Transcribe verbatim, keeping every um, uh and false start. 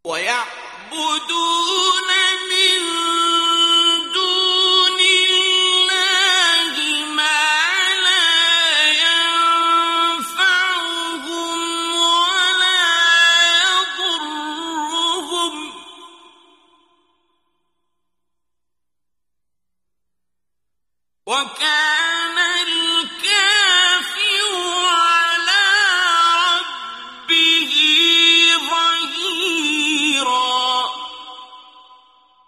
وَيَعْبُدُونَ مِن دُونِ اللَّهِ مَا لَا يَنفَعُهُمْ وَلَا يَضُرُّهُمْ ۗ وَكَانَ